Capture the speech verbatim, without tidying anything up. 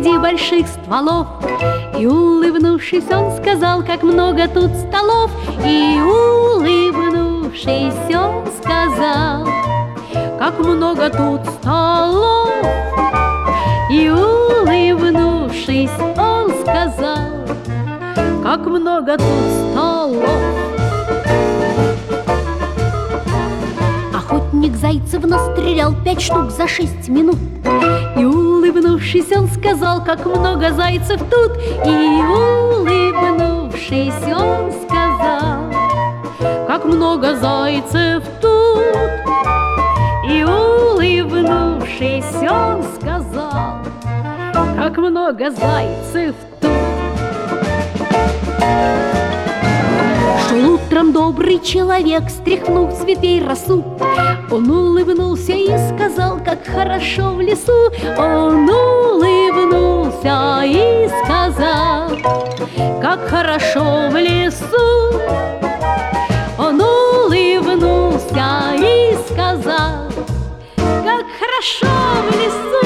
среди больших стволов. И, улыбнувшись, он сказал, как много тут столов. И, улыбнувшись, он сказал, как много тут столов. И, улыбнувшись, он сказал, как много тут столов. Охотник Зайцев настрелял пять штук за шесть минут. И, улыбнувшись, он сказал, как много зайцев тут. И, улыбнувшись, он сказал, как много зайцев тут. И, улыбнувшись, он сказал, как много зайцев тут. Шел утром добрый человек, стряхнув с ветвей росу. Он улыбнулся и сказал, как хорошо в лесу. Он улыбнулся и сказал, как хорошо в лесу. Он улыбнулся и сказал, как хорошо в лесу.